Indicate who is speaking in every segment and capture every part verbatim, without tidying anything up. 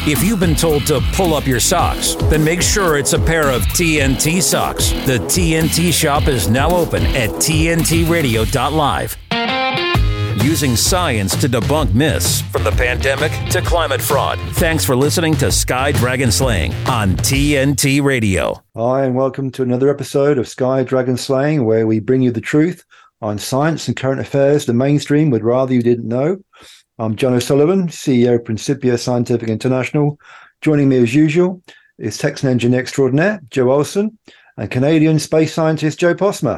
Speaker 1: If you've been told to pull up your socks, then make sure it's a pair of T N T socks. The T N T shop is now open at T N T radio dot live. Using science to debunk myths, from the pandemic to climate fraud. Thanks for listening to Sky Dragon Slaying on T N T Radio.
Speaker 2: Hi, and welcome to another episode of Sky Dragon Slaying, where we bring you the truth on science and current affairs the mainstream would rather you didn't know. I'm John O'Sullivan, C E O of Principia Scientific International. Joining me as usual is Texan engineer extraordinaire Joe Olson and Canadian space scientist Joe Posma.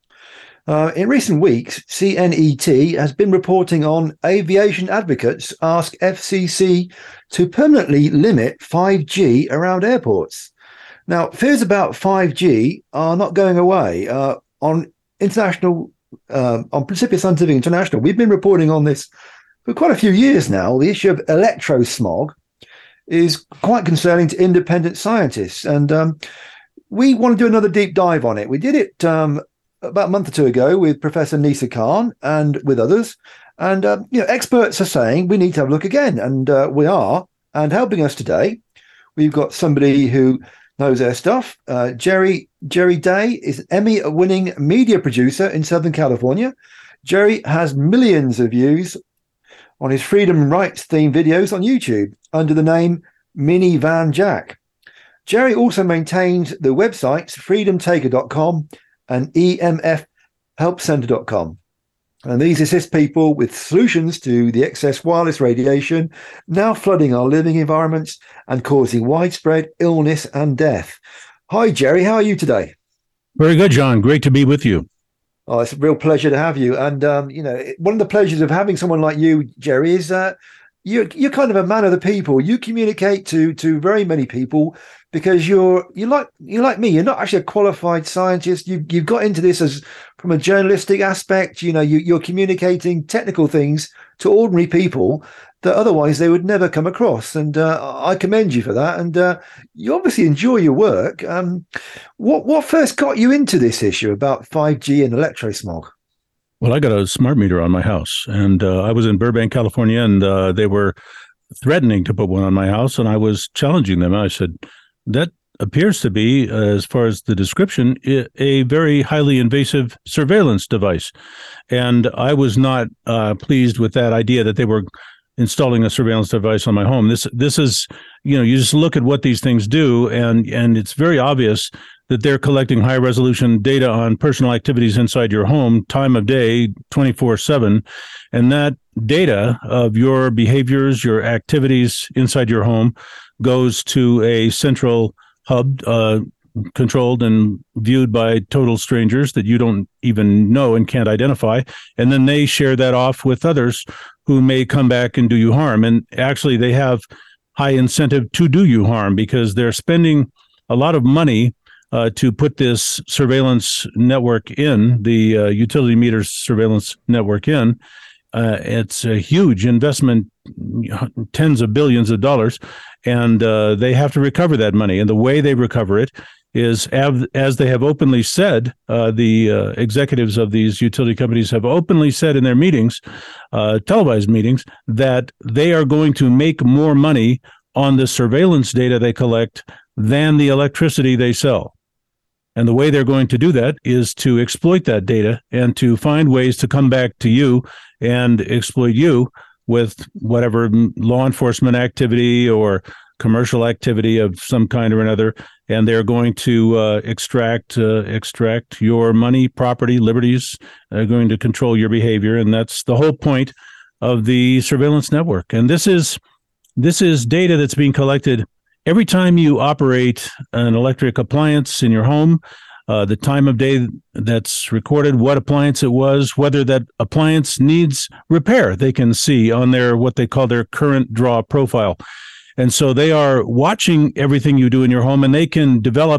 Speaker 2: Uh, in recent weeks, C N E T has been reporting on aviation advocates ask F C C to permanently limit five G around airports. Now, fears about five G are not going away. Uh, on international, uh, on Principia Scientific International, we've been reporting on this for quite a few years now. The issue of electrosmog is quite concerning to independent scientists, and um, we want to do another deep dive on it. We did it um, about a month or two ago with Professor Nisa Khan and with others, and uh, you know, experts are saying we need to have a look again, and uh, we are. And helping us today, we've got somebody who knows their stuff. Uh, Jerry Jerry Day is an Emmy-winning media producer in Southern California. Jerry has millions of views on his freedom rights themed videos on YouTube under the name Minivan Jack. Jerry also maintains the websites freedom taker dot com and E M F help center dot com. And these assist people with solutions to the excess wireless radiation now flooding our living environments and causing widespread illness and death. Hi, Jerry. How are you today?
Speaker 3: Very good, John. Great to be with you.
Speaker 2: Oh, it's a real pleasure to have you. And, um, you know, one of the pleasures of having someone like you, Jerry, is that uh, you're, you're kind of a man of the people. You communicate to to very many people because you're you like you like me. You're not actually a qualified scientist. You, you've got into this as from a journalistic aspect. You know, you, you're communicating technical things to ordinary people that otherwise they would never come across. And uh, I commend you for that. And uh, you obviously enjoy your work. Um, what what first got you into this issue about five G and electrosmog?
Speaker 3: Well, I got a smart meter on my house, and uh, I was in Burbank, California, and uh, they were threatening to put one on my house, and I was challenging them. I said, that appears to be, uh, as far as the description, a very highly invasive surveillance device. And I was not uh, pleased with that idea that they were installing a surveillance device on my home. This this is, you know, you just look at what these things do, and and it's very obvious that they're collecting high resolution data on personal activities inside your home, time of day, twenty-four seven. And that data of your behaviors, your activities inside your home goes to a central hub, uh, controlled and viewed by total strangers that you don't even know and can't identify. And then they share that off with others who may come back and do you harm. And actually, they have high incentive to do you harm because they're spending a lot of money uh, to put this surveillance network in, the uh, utility meters surveillance network in. Uh, it's a huge investment, tens of billions of dollars, and uh, they have to recover that money. And the way they recover it is, av- as they have openly said, uh, the uh, executives of these utility companies have openly said in their meetings, uh, televised meetings, that they are going to make more money on the surveillance data they collect than the electricity they sell. And the way they're going to do that is to exploit that data and to find ways to come back to you and exploit you with whatever law enforcement activity or commercial activity of some kind or another. And they're going to uh, extract uh, extract your money, property, liberties. They're going to control your behavior. And that's the whole point of the surveillance network. And this is this is data that's being collected every time you operate an electric appliance in your home, uh, the time of day that's recorded, what appliance it was, whether that appliance needs repair, they can see on their what they call their current draw profile. And so they are watching everything you do in your home, and they can develop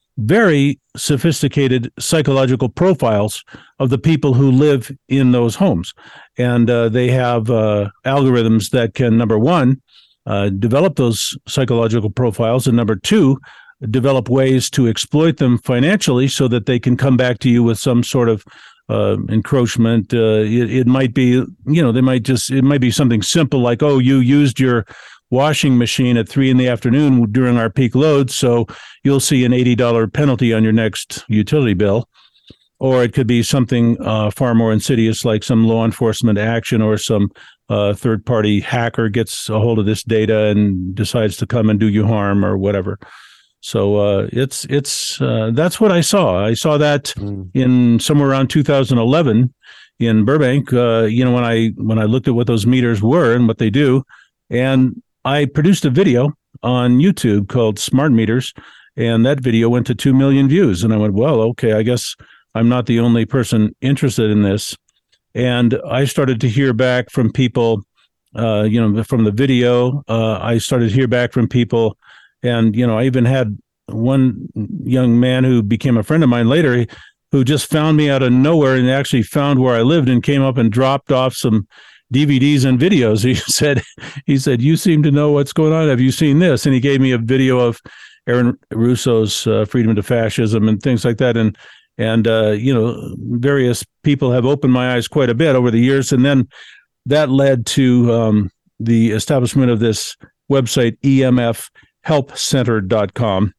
Speaker 3: very sophisticated psychological profiles of the people who live in those homes. And uh, they have uh, algorithms that can, number one, uh, develop those psychological profiles, and number two, develop ways to exploit them financially so that they can come back to you with some sort of uh, encroachment. Uh, it, it might be, you know, they might just, it might be something simple like, oh, you used your washing machine at three in the afternoon during our peak load. So you'll see an eighty dollars penalty on your next utility bill. Or it could be something uh, far more insidious, like some law enforcement action, or some uh, third-party hacker gets a hold of this data and decides to come and do you harm or whatever. So uh, it's it's uh, that's what I saw. I saw that mm. in somewhere around two thousand eleven in Burbank. Uh, you know, when I when I looked at what those meters were and what they do, and I produced a video on YouTube called Smart Meters, and that video went to two million views. And I went, well, okay, I guess I'm not the only person interested in this. And I started to hear back from people, uh, you know, from the video. Uh, I started to hear back from people. And, you know, I even had one young man who became a friend of mine later who just found me out of nowhere and actually found where I lived and came up and dropped off some D V Ds and videos. He said, he said, you seem to know what's going on. Have you seen this? And he gave me a video of Aaron Russo's uh, Freedom to Fascism and things like that. And And, uh, you know, various people have opened my eyes quite a bit over the years. And then that led to um, the establishment of this website, E M F help center dot com.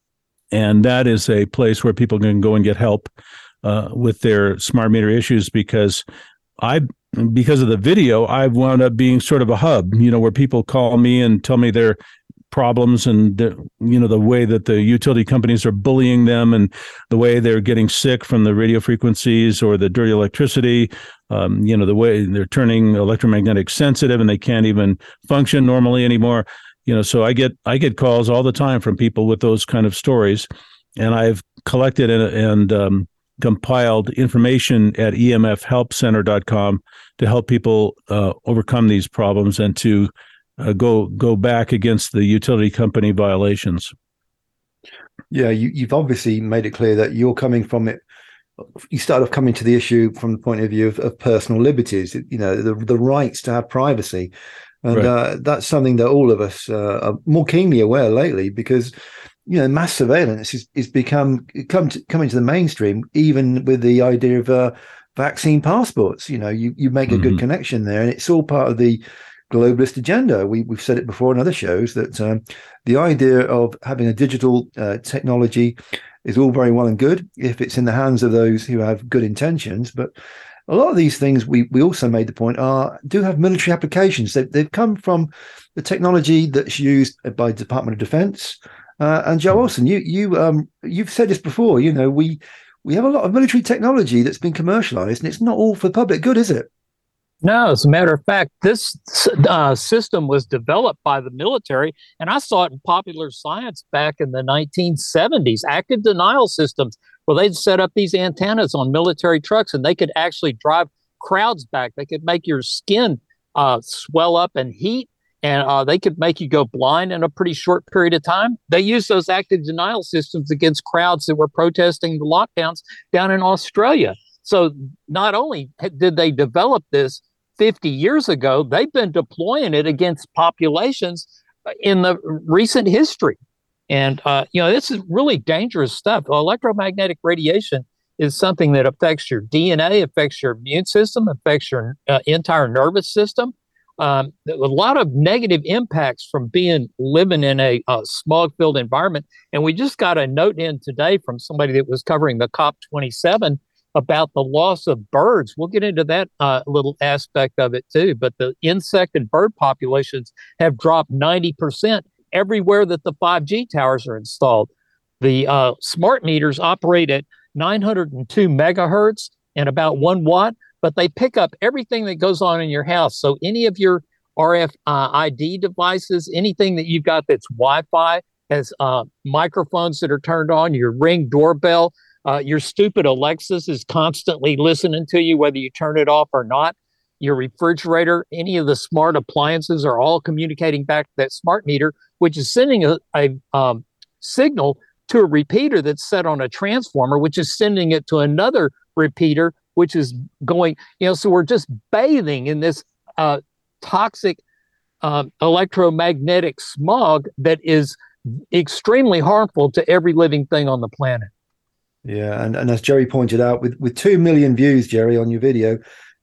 Speaker 3: And that is a place where people can go and get help uh, with their smart meter issues, because I, because of the video, I've wound up being sort of a hub, you know, where people call me and tell me their problems and the, you know, the way that the utility companies are bullying them and the way they're getting sick from the radio frequencies or the dirty electricity, um, you know, the way they're turning electromagnetic sensitive and they can't even function normally anymore. You know, so I get I get calls all the time from people with those kind of stories, and I've collected and, and um, compiled information at E M F help center dot com to help people uh, overcome these problems and to Uh, go go back against the utility company violations.
Speaker 2: Yeah, you, you've obviously made it clear that you're coming from it. You start off coming to the issue from the point of view of, of personal liberties, you know, the the rights to have privacy. And right. uh, that's something that all of us uh, are more keenly aware lately, because, you know, mass surveillance is, is become come to, coming to the mainstream, even with the idea of uh, vaccine passports. You know, you, you make a mm-hmm. good connection there, and it's all part of the globalist agenda. We, we've said it before in other shows that um, the idea of having a digital uh, technology is all very well and good if it's in the hands of those who have good intentions. But a lot of these things, we we also made the point, are do have military applications. They, they've come from the technology that's used by the Department of Defense. Uh, and Joe Olson, you you um you've said this before. You know, we we have a lot of military technology that's been commercialized, and it's not all for public good, is it?
Speaker 4: No, as a matter of fact, this uh, system was developed by the military, and I saw it in Popular Science back in the nineteen seventies, active denial systems, where they'd set up these antennas on military trucks, and they could actually drive crowds back. They could make your skin uh, swell up and heat, and uh, they could make you go blind in a pretty short period of time. They used those active denial systems against crowds that were protesting the lockdowns down in Australia. So not only did they develop this fifty years ago, they've been deploying it against populations in the recent history. And, uh, you know, this is really dangerous stuff. Electromagnetic radiation is something that affects your D N A, affects your immune system, affects your uh, entire nervous system. Um, a lot of negative impacts from being living in a uh, smog-filled environment. And we just got a note in today from somebody that was covering the COP twenty-seven about the loss of birds. We'll get into that uh, little aspect of it too. But the insect and bird populations have dropped ninety percent everywhere that the five G towers are installed. The uh, smart meters operate at nine hundred two megahertz and about one watt, but they pick up everything that goes on in your house. So any of your R F I D devices, anything that you've got that's Wi-Fi, has uh, microphones that are turned on, your Ring doorbell, Uh, your stupid Alexis is constantly listening to you, whether you turn it off or not. Your refrigerator, any of the smart appliances are all communicating back to that smart meter, which is sending a, a um, signal to a repeater that's set on a transformer, which is sending it to another repeater, which is going, you know, so we're just bathing in this uh, toxic um, electromagnetic smog that is extremely harmful to every living thing on the planet.
Speaker 2: Yeah, and, and as Jerry pointed out, with, with two million views, Jerry, on your video,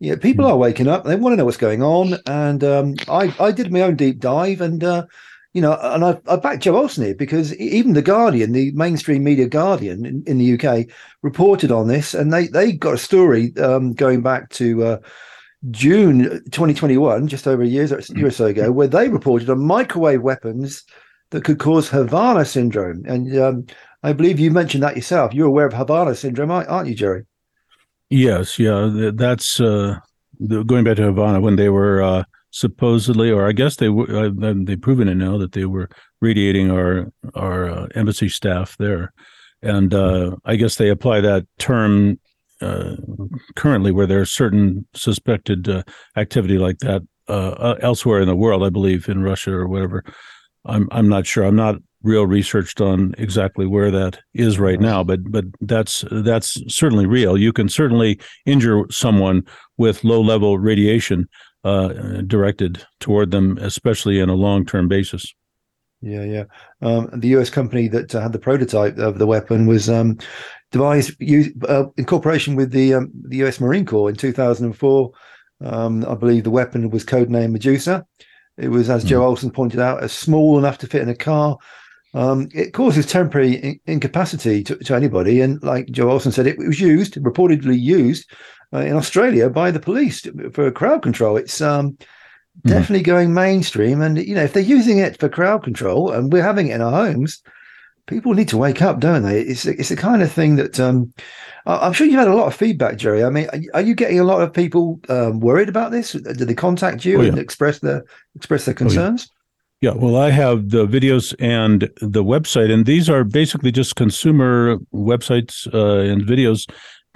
Speaker 2: Yeah, people are waking up. They want to know what's going on. And um, I, I did my own deep dive, and uh, you know, and I, I backed Joe Olsen here because even the Guardian, the mainstream media Guardian in, in the U K, reported on this, and they they got a story um, going back to uh, June twenty twenty-one, just over a year, a year or so ago, where they reported on microwave weapons that could cause Havana syndrome. And um, I believe you mentioned that yourself. You're aware of Havana syndrome, aren't you, Jerry?
Speaker 3: Yes, yeah, that's uh, the, going back to Havana when they were uh, supposedly, or I guess they were, uh, they've proven it now that they were radiating our our uh, embassy staff there, and uh, I guess they apply that term uh, currently where there's certain suspected uh, activity like that uh, uh, elsewhere in the world. I believe in Russia or whatever. I'm I'm not sure. I'm not real researched on exactly where that is right now, but but that's that's certainly real. You can certainly injure someone with low level radiation uh, directed toward them, especially in a long term basis.
Speaker 2: Yeah, yeah. Um, the U S company that uh, had the prototype of the weapon was um, devised use, uh, in cooperation with the um, the U S Marine Corps in two thousand four. Um, I believe the weapon was codenamed Medusa. It was, as mm. Joe Olsen pointed out, as small enough to fit in a car. Um, it causes temporary in- incapacity to, to anybody. And like Joe Olsen said, it, it was used, reportedly used uh, in Australia by the police to, for crowd control. It's um, mm-hmm. definitely going mainstream. And, you know, if they're using it for crowd control and we're having it in our homes, people need to wake up, don't they? It's, it's the kind of thing that um, I'm sure you've had a lot of feedback, Jerry. I mean, are you getting a lot of people um, worried about this? Do they contact you oh, yeah. and express their, express their concerns?
Speaker 3: Oh, yeah. Yeah, well, I have the videos and the website, and these are basically just consumer websites uh, and videos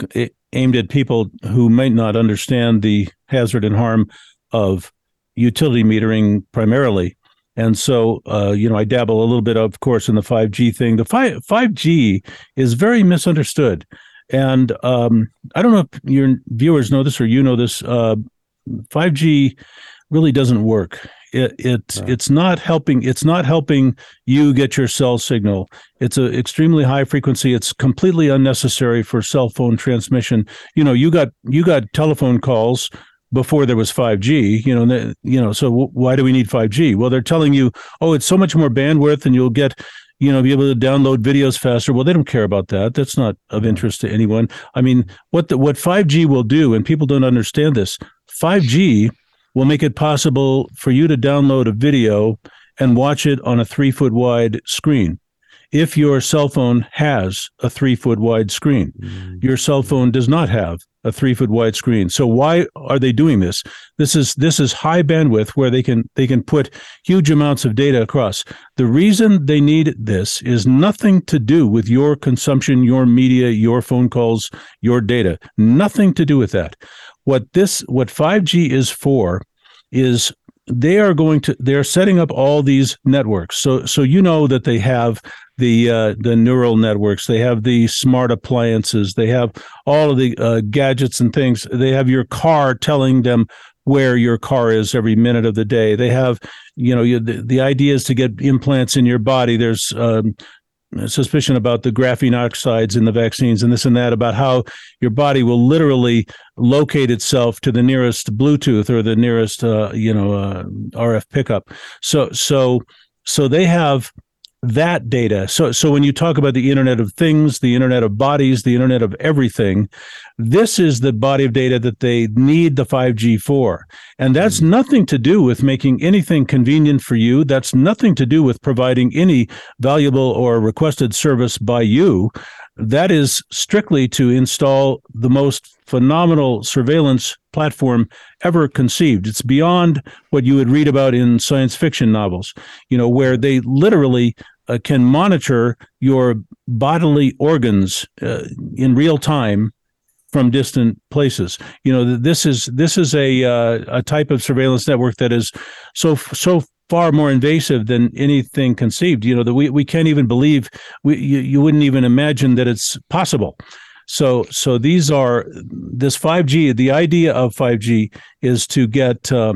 Speaker 3: aimed at people who might not understand the hazard and harm of utility metering primarily. And so, uh, you know, I dabble a little bit, of course, in the five G thing. The five, 5G is very misunderstood. And um, I don't know if your viewers know this or you know this, uh, five G really doesn't work. It, it right. it's not helping. It's not helping you get your cell signal. It's an extremely high frequency. It's completely unnecessary for cell phone transmission. You know, you got you got telephone calls before there was five G. You know, the, you know. So w- why do we need five G? Well, they're telling you, oh, it's so much more bandwidth, and you'll get, you know, be able to download videos faster. Well, they don't care about that. That's not of interest to anyone. I mean, what the, what five G will do, and people don't understand this. five G will make it possible for you to download a video and watch it on a three foot wide screen. If your cell phone has a three foot wide screen, mm-hmm. your cell phone does not have a three foot wide screen. So why are they doing this? This is this is high bandwidth where they can they can put huge amounts of data across. The reason they need this is nothing to do with your consumption, your media, your phone calls, your data. Nothing to do with that. What this, what five G is for is they are going to, they're setting up all these networks. So, so you know that they have the uh, the neural networks, they have the smart appliances, they have all of the uh, gadgets and things. They have your car telling them where your car is every minute of the day. They have, you know, you, the, the idea is to get implants in your body. There's um, suspicion about the graphene oxides in the vaccines and this and that, about how your body will literally locate itself to the nearest Bluetooth or the nearest, uh, you know, uh, R F pickup. So, so, so they have that data. So, so when you talk about the Internet of Things, the Internet of Bodies, the Internet of Everything, this is the body of data that they need the five G for. And that's nothing to do with making anything convenient for you. That's nothing to do with providing any valuable or requested service by you. That is strictly to install the most phenomenal surveillance platform ever conceived. It's beyond what you would read about in science fiction novels, you know, where they literally uh, can monitor your bodily organs uh, in real time from distant places. You know, this is this is a uh, a type of surveillance network that is so so far more invasive than anything conceived. You know, that we, we can't even believe, we you, you wouldn't even imagine that it's possible. So so these are, this five G, the idea of five G is to get um,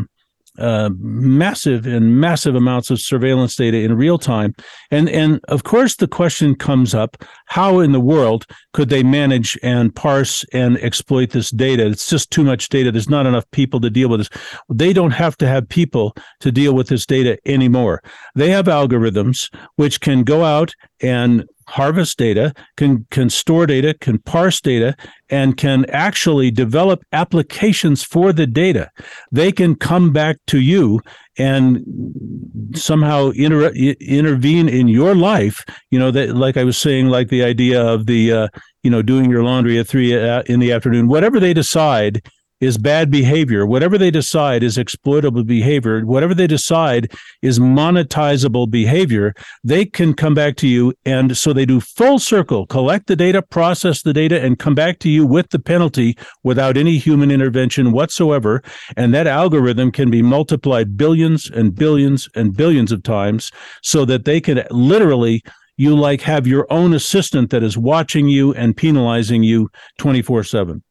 Speaker 3: uh, massive and massive amounts of surveillance data in real time. And, and of course, the question comes up, how in the world could they manage and parse and exploit this data? It's just too much data. There's not enough people to deal with this. They don't have to have people to deal with this data anymore. They have algorithms which can go out and harvest data, can can store data, can parse data, and can actually develop applications for the data. They can come back to you and somehow inter- intervene in your life. You know, that, like I was saying, like the idea of the, uh, you know, doing your laundry at three in the afternoon. Whatever they decide is bad behavior. Whatever they decide is exploitable behavior. Whatever they decide is monetizable behavior. They can come back to you. And so they do full circle, collect the data, process the data, and come back to you with the penalty without any human intervention whatsoever. And that algorithm can be multiplied billions and billions and billions of times so that they can literally, you like have your own assistant that is watching you and penalizing you twenty-four seven.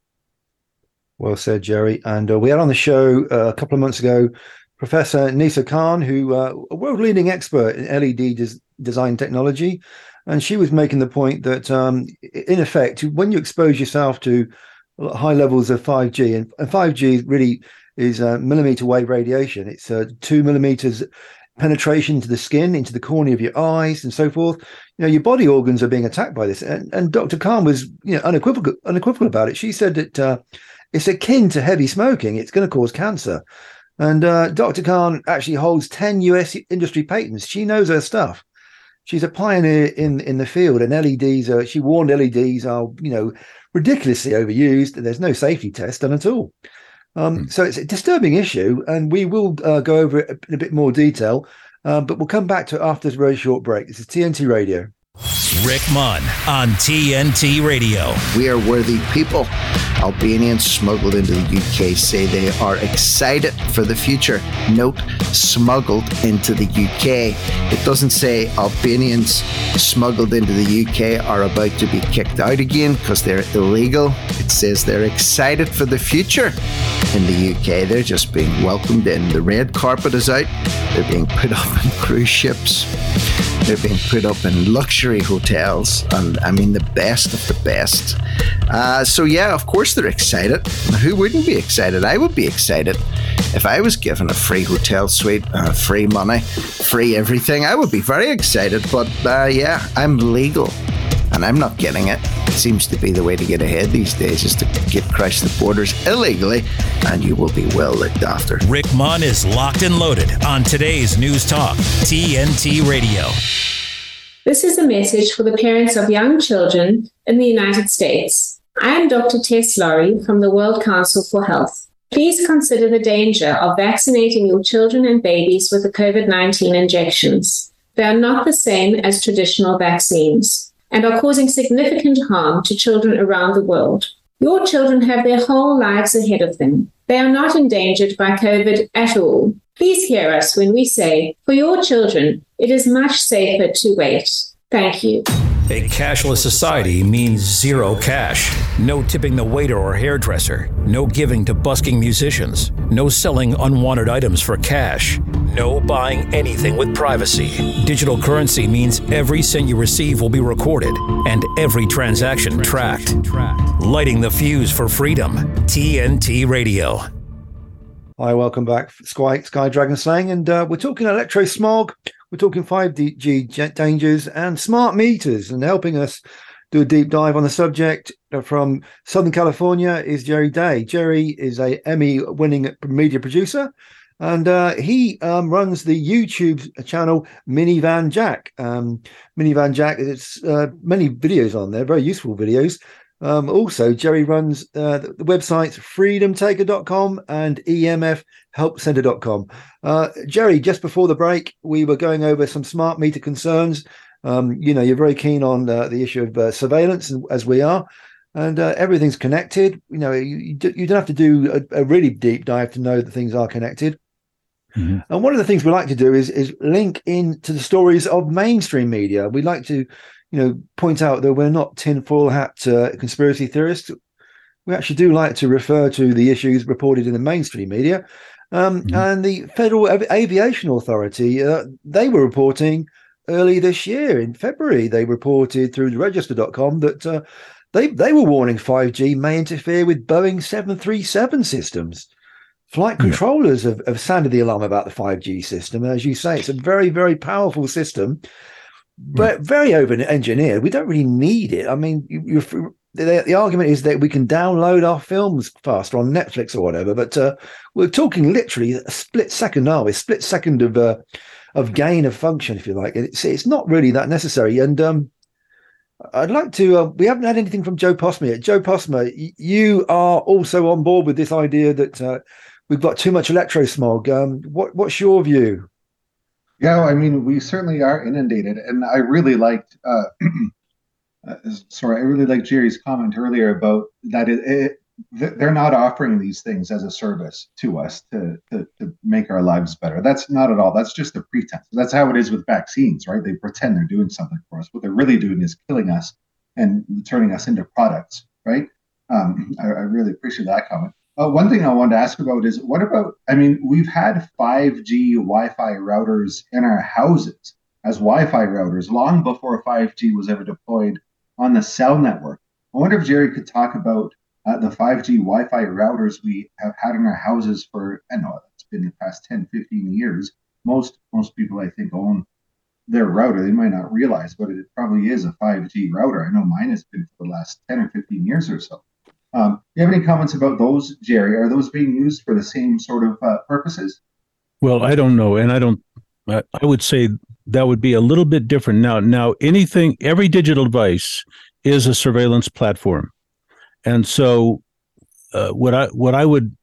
Speaker 2: Well said, Jerry. And uh, we had on the show uh, a couple of months ago Professor Nisa Khan, who uh, a world-leading expert in L E D des- design technology. And she was making the point that, um, in effect, when you expose yourself to high levels of five G, and, and five G really is uh, millimeter wave radiation. It's uh, two millimeters penetration into the skin, into the cornea of your eyes, and so forth. You know, your body organs are being attacked by this. And, and Doctor Khan was, you know, unequivocal, unequivocal about it. She said that uh, it's akin to heavy smoking. It's going to cause cancer. And uh, Doctor Khan actually holds ten U S industry patents. She knows her stuff. She's a pioneer in, in the field. And L E Ds, are, she warned L E Ds are, you know, ridiculously overused. And there's no safety test done at all. Um, mm. So it's a disturbing issue. And we will uh, go over it in a bit more detail. Um, but we'll come back to it after this very short break. This is T N T Radio.
Speaker 1: Rick Munn on T N T Radio.
Speaker 5: We are worthy people. Albanians smuggled into the U K say they are excited for the future. Note, smuggled into the U K. It doesn't say Albanians smuggled into the U K are about to be kicked out again because they're illegal. It says they're excited for the future in the U K. They're just being welcomed in. The red carpet is out. They're being put up in cruise ships. They're being put up in luxury hotels, and I mean the best of the best. Uh, so yeah, of course they're excited. Who wouldn't be excited? I would be excited if I was given a free hotel suite, uh, free money, free everything. I would be very excited. But uh, yeah, I'm legal, and I'm not getting it. It seems to be the way to get ahead these days, is to get across the borders illegally, and you will be well looked after.
Speaker 1: Rick Munn is locked and loaded on today's News Talk, T N T Radio.
Speaker 6: This is a message for the parents of young children in the United States. I am Doctor Tess Laurie from the World Council for Health. Please consider the danger of vaccinating your children and babies with the COVID nineteen injections. They are not the same as traditional vaccines and are causing significant harm to children around the world. Your children have their whole lives ahead of them. They are not endangered by COVID at all. Please hear us when we say, for your children, it is much safer to wait. Thank you.
Speaker 1: A cashless society means zero cash. No tipping the waiter or hairdresser. No giving to busking musicians. No selling unwanted items for cash. No buying anything with privacy. Digital currency means every cent you receive will be recorded and every transaction tracked. Lighting the fuse for freedom. T N T Radio.
Speaker 2: Hi, welcome back, Sky, Sky Dragon Slang, and uh, we're talking electro smog, we're talking five G dangers and smart meters, and helping us do a deep dive on the subject from Southern California is Jerry Day. Jerry is a Emmy-winning media producer, and uh, he um, runs the YouTube channel Minivan Jack. Um, Minivan Jack, it's uh, many videos on there, very useful videos. Um, also, Jerry runs uh, the, the websites freedom taker dot com and E M F help center dot com. Uh, Jerry, just before the break, we were going over some smart meter concerns. Um, you know, you're very keen on uh, the issue of uh, surveillance, as we are, and uh, everything's connected. You know, you, you don't have to do a, a really deep dive to know that things are connected. Mm-hmm. And one of the things we like to do is is link into the stories of mainstream media. We like to, you know, point out that we're not tinfoil hat uh, conspiracy theorists. We actually do like to refer to the issues reported in the mainstream media. Um,
Speaker 3: Mhm.
Speaker 2: And the Federal Av- Aviation Authority, uh, they were reporting early this year in February, they reported through the register dot com that uh, they, they were warning five G may interfere with Boeing seven thirty-seven systems. Flight
Speaker 3: Yeah.
Speaker 2: controllers have, have sounded the alarm about the five G system. As you say, it's a very, very powerful system, but
Speaker 3: Right.
Speaker 2: very over engineered. We don't really need it. I mean, you, you're, the, the argument is that we can download our films faster on Netflix or whatever, but uh, we're talking literally a split second, are we? A split second of uh, of gain of function, if you like. It's it's not really that necessary. And um, I'd like to. Uh, we haven't had anything from Joe Posma yet. Joe Posma, y- you are also on board with this idea that uh, we've got too much electrosmog. Um, what what's your view?
Speaker 7: Yeah, I mean, we certainly are inundated, and I really liked. Uh, uh, sorry, I really liked Jerry's comment earlier about that. It, it, they're not offering these things as a service to us to, to to make our lives better. That's not at all. That's just a pretense. That's how it is with vaccines, right? They pretend they're doing something for us. What they're really doing is killing us and turning us into products, right? Um, I, I really appreciate that comment. Uh, one thing I wanted to ask about is what about, I mean, we've had five G Wi-Fi routers in our houses as Wi-Fi routers long before five G was ever deployed on the cell network. I wonder if Jerry could talk about uh, the five G Wi-Fi routers we have had in our houses for, I know it's been the past ten, fifteen years. Most, most people, I think, own their router. They might not realize, but it probably is a five G router. I know mine has been for the last ten or fifteen years or so. Um, do you have any comments about those, Jerry? Are those being used for the same sort of uh, purposes?
Speaker 3: Well, I don't know, and I don't. I, I would say that would be a little bit different. Now, now anything, every digital device is a surveillance platform, and so uh, what I what I would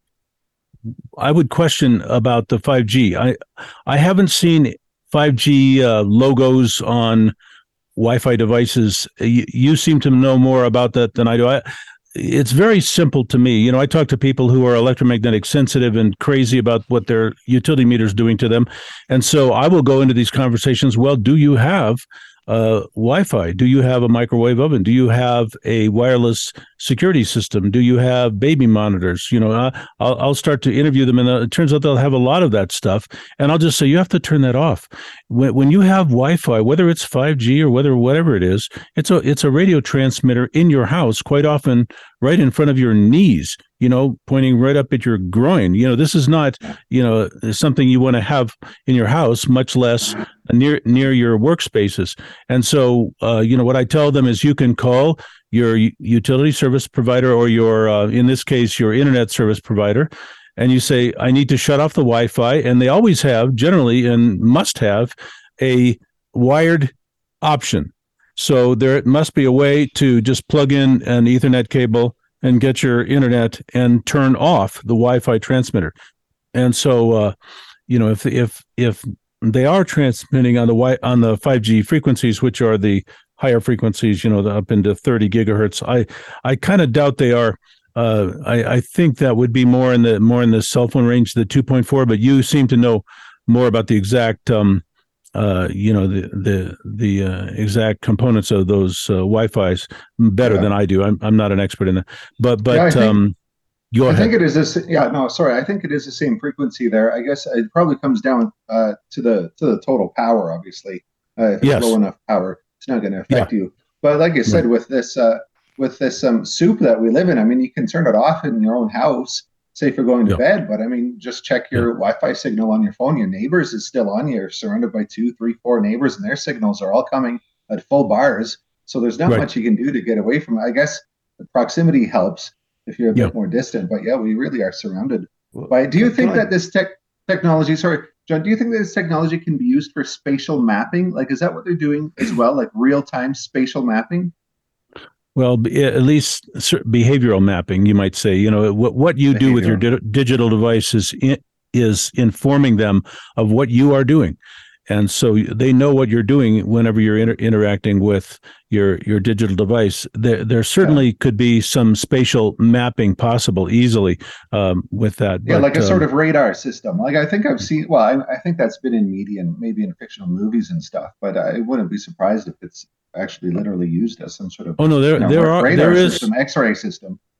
Speaker 3: I would question about the five G. I I haven't seen five G uh, logos on Wi-Fi devices. You, you seem to know more about that than I do. I, it's very simple to me. You know, I talk to people who are electromagnetic sensitive and crazy about what their utility meter is doing to them. And so I will go into these conversations. Well, do you have uh, Wi-Fi? Do you have a microwave oven? Do you have a wireless security system? Do you have baby monitors? You know, uh, I'll, I'll start to interview them, and uh, it turns out they'll have a lot of that stuff. And I'll just say, you have to turn that off. When, when you have Wi-Fi, whether it's five G or whether whatever it is, it's a it's a radio transmitter in your house, quite often right in front of your knees, you know, pointing right up at your groin. You know, this is not, you know, something you want to have in your house, much less near near your workspaces. And so, uh, you know, what I tell them is you can call your utility service provider or your, uh, in this case, your internet service provider, and you say, I need to shut off the Wi-Fi. And they always have, generally, and must have a wired option. So there must be a way to just plug in an Ethernet cable and get your internet and turn off the Wi-Fi transmitter. And so, uh, you know, if if if they are transmitting on the wi- on the five G frequencies, which are the higher frequencies, you know, the up into thirty gigahertz, I I kind of doubt they are. Uh, I, I think that would be more in the more in the cell phone range, the two point four. But you seem to know more about the exact. Um, Uh, you know, the the the uh, exact components of those uh, Wi-Fi's better
Speaker 7: Yeah.
Speaker 3: than I do. I'm I'm not an expert in that, but but
Speaker 7: Yeah, I think,
Speaker 3: um, go
Speaker 7: I
Speaker 3: ahead.
Speaker 7: think it is this. Yeah, no, sorry. I think it is the same frequency there. I guess it probably comes down uh, to the to the total power. Obviously, uh, if it's
Speaker 3: Yes.
Speaker 7: low enough power, it's not going to affect
Speaker 3: Yeah.
Speaker 7: you. But like you said,
Speaker 3: Right.
Speaker 7: with this uh, with this um, soup that we live in, I mean, you can turn it off in your own house, say if you're going to
Speaker 3: Yeah.
Speaker 7: bed. But I mean, just check your Wi-Fi signal on your phone. Your neighbors is still on. You're surrounded by two, three, four neighbors, and their signals are all coming at full bars. So there's not
Speaker 3: Right.
Speaker 7: much you can do to get away from it. I guess the proximity helps if you're a
Speaker 3: Yeah.
Speaker 7: bit more distant. But yeah, we really are surrounded by it. Do you
Speaker 2: Can
Speaker 7: think
Speaker 2: I-
Speaker 7: that this tech technology, sorry, John, do you think that this technology can be used for spatial mapping? Like, is that what they're doing as well? Like real-time spatial mapping?
Speaker 3: Well, b- at least cer- behavioral mapping, you might say. You know, what what you do with your di- digital device is in, is informing them of what you are doing, and so they know what you're doing whenever you're inter- interacting with your your digital device. There there certainly could be some spatial mapping possible easily um, with that.
Speaker 7: Yeah,
Speaker 3: but,
Speaker 7: like a
Speaker 3: um,
Speaker 7: sort of radar system. Like I think I've seen. Well, I, I think that's been in media and maybe in fictional movies and stuff. But I wouldn't be surprised if it's actually literally used as some sort of
Speaker 3: Oh no, there
Speaker 7: you know,
Speaker 3: there
Speaker 7: ra-
Speaker 3: are
Speaker 7: radar
Speaker 3: there is.
Speaker 7: system, X-ray system.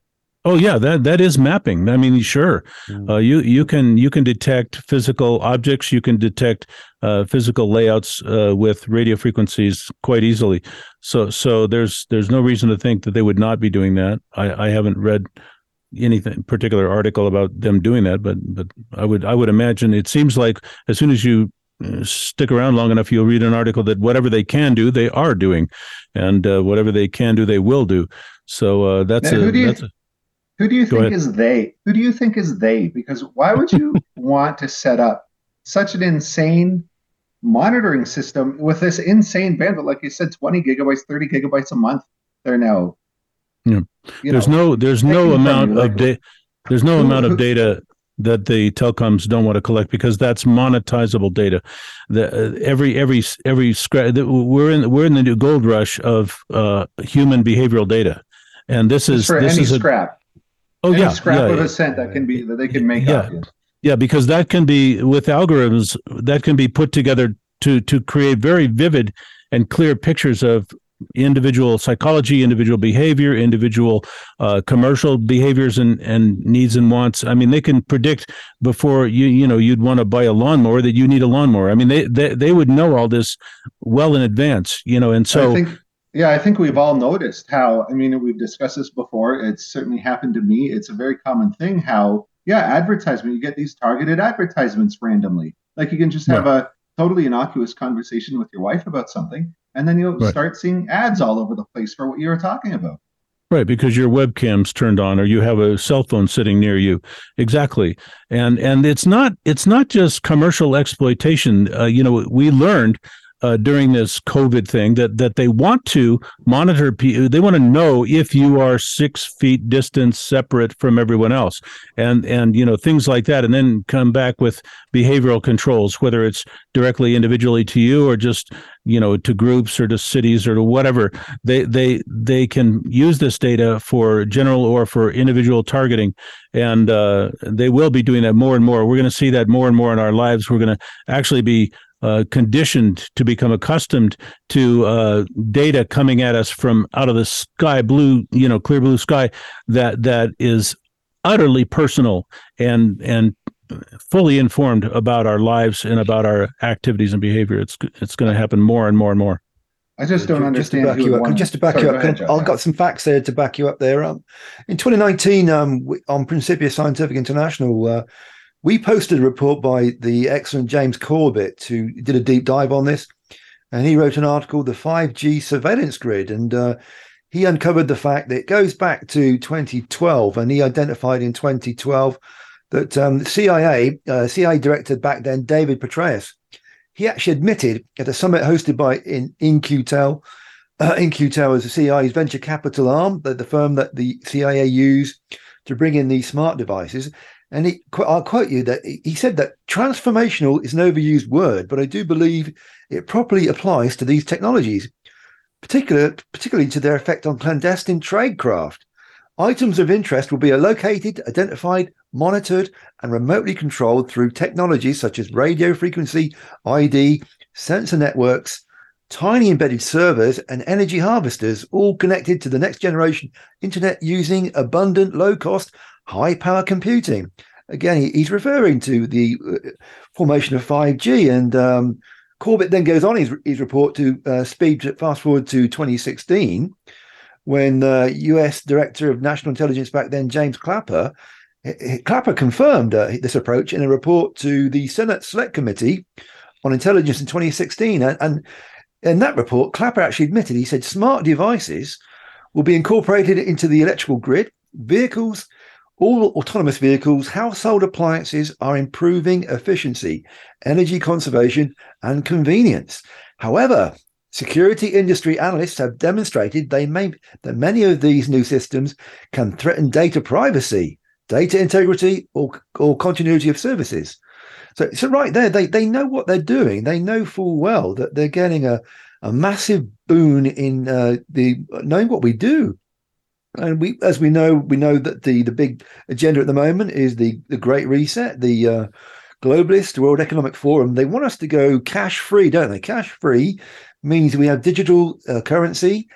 Speaker 3: Oh yeah, that that is mapping. I mean, sure,
Speaker 2: Mm.
Speaker 3: uh, you you can you can detect physical objects, you can detect uh, physical layouts uh, with radio frequencies quite easily. So so there's there's no reason to think that they would not be doing that. I, I haven't read anything particular article about them doing that, but but I would I would imagine it seems like as soon as you uh, stick around long enough, you'll read an article that whatever they can do, they are doing, and uh, whatever they can do, they will do. So uh, that's
Speaker 7: Now,
Speaker 3: a
Speaker 7: who do you,
Speaker 3: that's a,
Speaker 7: who do you
Speaker 3: Go
Speaker 7: think
Speaker 3: ahead.
Speaker 7: is they? Who do you think is they? Because why would you want to set up such an insane monitoring system with this insane bandwidth? Like you said, twenty gigabytes, thirty gigabytes a month. They're now.
Speaker 3: Yeah.
Speaker 7: you
Speaker 3: There's
Speaker 7: know,
Speaker 3: no there's
Speaker 7: taking
Speaker 3: no
Speaker 7: from
Speaker 3: amount
Speaker 7: you,
Speaker 3: of
Speaker 7: like,
Speaker 3: data. There's no
Speaker 7: who-
Speaker 3: amount of
Speaker 7: who-
Speaker 3: data that the telecoms don't want to collect because that's monetizable data. The uh, every every every scra- the, we're in we're in the new gold rush of uh, human behavioral data, and this
Speaker 7: just
Speaker 3: is
Speaker 7: for
Speaker 3: this
Speaker 7: any
Speaker 3: is a
Speaker 7: scrap.
Speaker 3: oh
Speaker 7: any
Speaker 3: yeah
Speaker 7: scrap
Speaker 3: yeah
Speaker 7: of a cent that can be that they can make
Speaker 3: Yeah.
Speaker 7: off you.
Speaker 3: yeah because that can be with algorithms that can be put together to to create very vivid and clear pictures of individual psychology, individual behavior, individual uh, commercial behaviors and, and needs and wants. I mean, they can predict before you you know you'd want to buy a lawnmower that you need a lawnmower. I mean, they they they would know all this well in advance, you know, and so
Speaker 7: I think, yeah, I think we've all noticed how, I mean, we've discussed this before. It's certainly happened to me. It's a very common thing how, yeah, advertisement, you get these targeted advertisements randomly. Like you can just have a totally innocuous conversation with your wife about something, and then you'll
Speaker 3: Right.
Speaker 7: start seeing ads all over the place for what you were talking about.
Speaker 3: Right, because your webcam's turned on or you have a cell phone sitting near you. Exactly. And and it's not it's not just commercial exploitation. Uh, you know, we learned uh, during this COVID thing that that they want to monitor people. They want to know if you are six feet distance separate from everyone else, and and you know things like that, and then come back with behavioral controls, whether it's directly individually to you or just you know to groups or to cities or to whatever. They they they can use this data for general or for individual targeting, and uh, they will be doing that more and more. We're going to see that more and more in our lives. We're going to actually be Uh, conditioned to become accustomed to uh, data coming at us from out of the sky, blue, you know, clear blue sky, that that is utterly personal and and fully informed about our lives and about our activities and behavior. It's it's going to happen more and more and more.
Speaker 7: I just don't
Speaker 2: Just
Speaker 7: understand
Speaker 2: to back
Speaker 7: who
Speaker 2: you
Speaker 7: would
Speaker 2: up,
Speaker 7: want-
Speaker 2: just to back
Speaker 7: Sorry,
Speaker 2: you
Speaker 7: go
Speaker 2: up,
Speaker 7: ahead,
Speaker 2: can-
Speaker 7: Joe.
Speaker 2: I've got some facts there to back you up there. Um, in twenty nineteen, um, we, on Principia Scientific International, uh, we posted a report by the excellent James Corbett, who did a deep dive on this, and he wrote an article, "The five G Surveillance Grid," and uh, he uncovered the fact that it goes back to twenty twelve, and he identified in twenty twelve that um, C I A, uh, C I A director back then, David Petraeus, he actually admitted at a summit hosted by in, InQtel, uh, InQtel is the C I A's venture capital arm, the, the firm that the C I A use to bring in these smart devices. And he, I'll quote you that he said that transformational is an overused word, but I do believe it properly applies to these technologies, particular, particularly to their effect on clandestine tradecraft. Items of interest will be located, identified, monitored, and remotely controlled through technologies such as radio frequency, I D, sensor networks, tiny embedded servers, and energy harvesters, all connected to the next generation internet using abundant, low-cost, high-power computing. Again, he's referring to the formation of five G, and um, Corbett then goes on his, his report to uh, speed fast forward to twenty sixteen, when uh, U S Director of National Intelligence back then, James Clapper, Clapper confirmed uh, this approach in a report to the Senate Select Committee on Intelligence in twenty sixteen. And, and in that report, Clapper actually admitted, he said, smart devices will be incorporated into the electrical grid. Vehicles, all autonomous vehicles, household appliances are improving efficiency, energy conservation, and convenience. However, security industry analysts have demonstrated they may, that many of these new systems can threaten data privacy, data integrity, or, or continuity of services. So, so right there, they, they know what they're doing. They know full well that they're getting a, a massive boon in uh, the knowing what we do. And we, as we know, we know that the, the big agenda at the moment is the, the Great Reset, the uh, globalist World Economic Forum. They want us to go cash free, don't they? Cash free means we have digital uh, currency,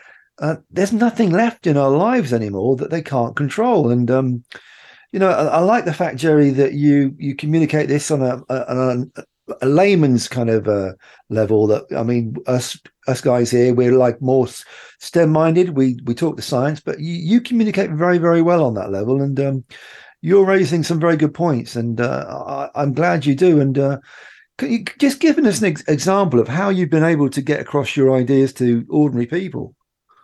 Speaker 2: uh, there's nothing left in our lives anymore that they can't control. And um, you know, I, I like the fact, Jerry, that you you communicate this on a, a, on a, a layman's kind of uh, level. That I mean, us us guys here, we're like more STEM minded. We we talk the science, but you, you communicate very very well on that level, and um, you're raising some very good points. And uh, I, I'm glad you do. And uh, can you just give us an ex- example of how you've been able to get across your ideas to ordinary people?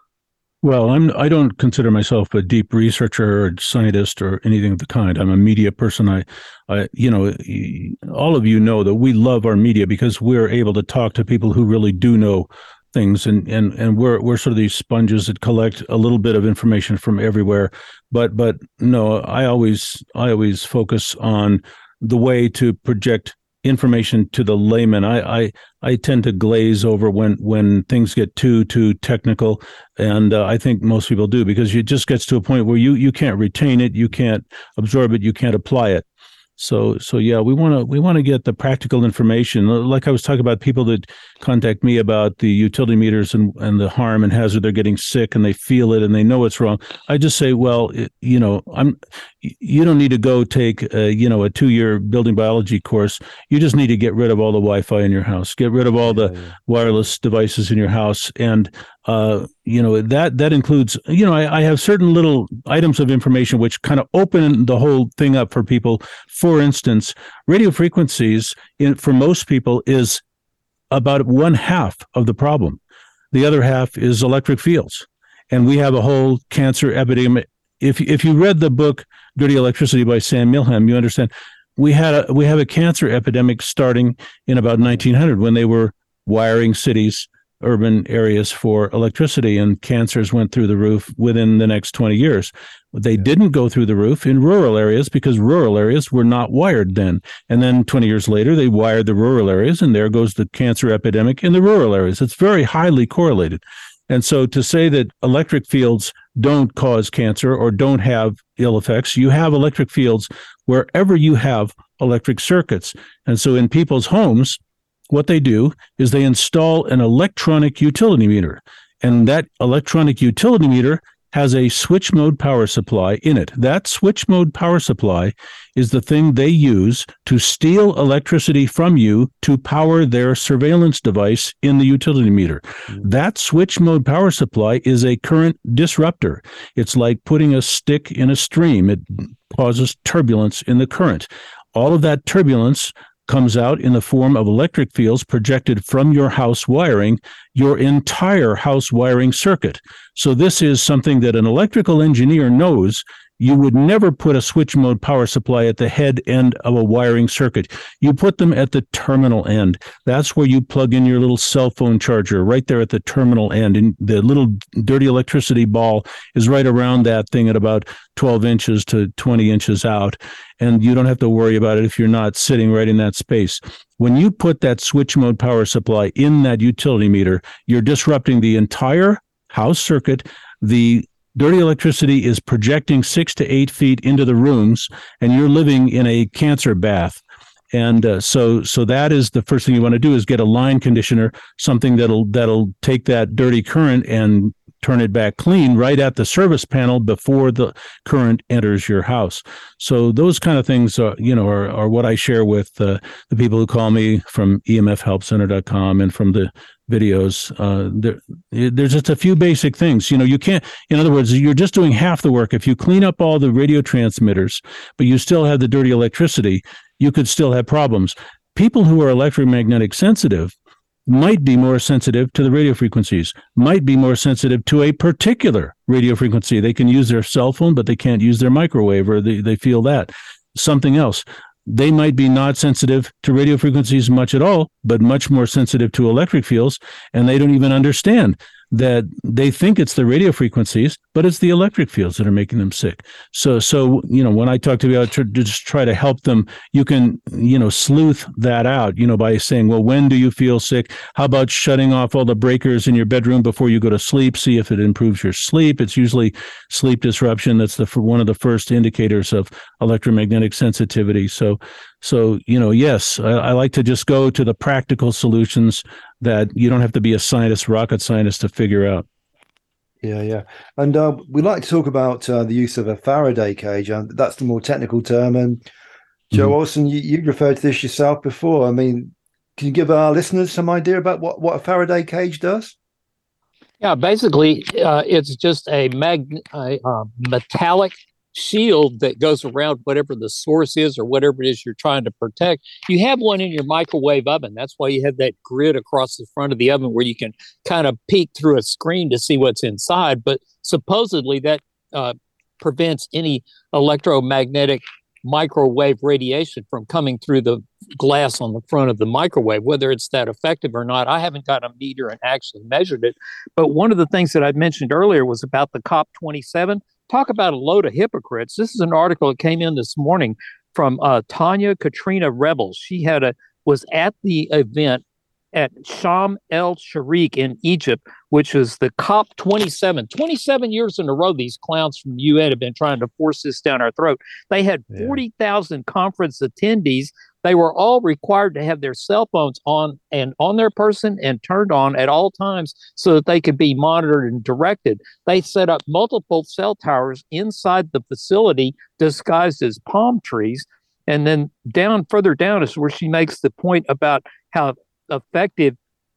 Speaker 3: Well, I'm I don't consider myself a deep researcher or scientist or anything of the kind. I'm a media person. I, I, you know, all of you know that we love our media because we're able to talk to people who really do know things, and and and we're we're sort of these sponges that collect a little bit of information from everywhere. But but no, I always I always focus on the way to project information to the layman. I, I I tend to glaze over when when things get too too technical, and uh, I think most people do, because it just gets to a point where you you can't retain it, you can't absorb it, you can't apply it. So so yeah, we want to we want to get the practical information. Like I was talking about, people that contact me about the utility meters and, and the harm and hazard, they're getting sick and they feel it and they know it's wrong. I just say, well, it, you know, I'm you don't need to go take a, you know a two-year building biology course. You just need to get rid of all the Wi-Fi in your house, get rid of all the yeah, yeah. wireless devices in your house, and uh, you know that that includes you know I, I have certain little items of information which kind of open the whole thing up for people. For instance, radio frequencies in, for most people is about one half of the problem. The other half is electric fields, and we have a whole cancer epidemic. If if you read the book Dirty Electricity by Sam Milham, you understand we had a we have a cancer epidemic starting in about nineteen hundred when they were wiring cities, urban areas for electricity, and cancers went through the roof within the next twenty years. They yeah. didn't go through the roof in rural areas because rural areas were not wired then. And then twenty years later, they wired the rural areas, and there goes the cancer epidemic in the rural areas. It's very highly correlated. And so to say that electric fields don't cause cancer or don't have ill effects, you have electric fields wherever you have electric circuits. And so in people's homes, what they do is they install an electronic utility meter, and that electronic utility meter has a switch mode power supply in it. That switch mode power supply is the thing they use to steal electricity from you to power their surveillance device in the utility meter. Mm-hmm. That switch mode power supply is a current disruptor. It's like putting a stick in a stream. It causes turbulence in the current. All of that turbulence comes out in the form of electric fields projected from your house wiring, your entire house wiring circuit. So this is something that an electrical engineer knows. You would never put a switch mode power supply at the head end of a wiring circuit. You put them at the terminal end. That's where you plug in your little cell phone charger, right there at the terminal end. And the little dirty electricity ball is right around that thing at about twelve inches to twenty inches out. And you don't have to worry about it if you're not sitting right in that space. When you put that switch mode power supply in that utility meter, you're disrupting the entire house circuit. The dirty electricity is projecting six to eight feet into the rooms, and you're living in a cancer bath. And uh, so, so that is the first thing you want to do, is get a line conditioner, something that'll that'll take that dirty current and turn it back clean right at the service panel before the current enters your house. So those kind of things, are, you know, are, are what I share with uh, the people who call me from E M F help center dot com and from the videos. Uh, there, there's just a few basic things. You know, you can't, in other words, you're just doing half the work. If you clean up all the radio transmitters, but you still have the dirty electricity, you could still have problems. People who are electromagnetic sensitive might be more sensitive to the radio frequencies, might be more sensitive to a particular radio frequency. They can use their cell phone, but they can't use their microwave, or they, they feel that. Something else. They might be not sensitive to radio frequencies much at all, but much more sensitive to electric fields, and they don't even understand that they think it's the radio frequencies, but it's the electric fields that are making them sick. So, so you know, when I talk to you, I try to just try to help them. You can, you know, sleuth that out, you know, by saying, well, when do you feel sick? How about shutting off all the breakers in your bedroom before you go to sleep? See if it improves your sleep. It's usually sleep disruption. That's the one of the first indicators of electromagnetic sensitivity. So, so you know, yes, I, I like to just go to the practical solutions that you don't have to be a scientist, rocket scientist, to figure out.
Speaker 2: Yeah, yeah. And uh, we like to talk about uh, the use of a Faraday cage. And that's the more technical term. And Joe
Speaker 3: Mhm.
Speaker 2: Olson, you, you referred to this yourself before. I mean, can you give our listeners some idea about what, what a Faraday cage does?
Speaker 4: Yeah, basically, uh, it's just a, mag- a uh, metallic shield that goes around whatever the source is or whatever it is you're trying to protect. You have one in your microwave oven. That's why you have that grid across the front of the oven where you can kind of peek through a screen to see what's inside. But supposedly that uh, prevents any electromagnetic microwave radiation from coming through the glass on the front of the microwave. Whether it's that effective or not, I haven't got a meter and actually measured it. But one of the things that I mentioned earlier was about the COP twenty-seven. Talk about a load of hypocrites. This is an article that came in this morning from uh, Tanya Katrina Rebels. She had a was at the event at Sharm el Sheikh in Egypt, which is the COP twenty-seven. twenty-seven years in a row, these clowns from the U N have been trying to force this down our throat. They had forty thousand yeah. conference attendees. They were all required to have their cell phones on and on their person and turned on at all times so that they could be monitored and directed. They set up multiple cell towers inside the facility disguised as palm trees. And then down further down is where she makes the point about how effective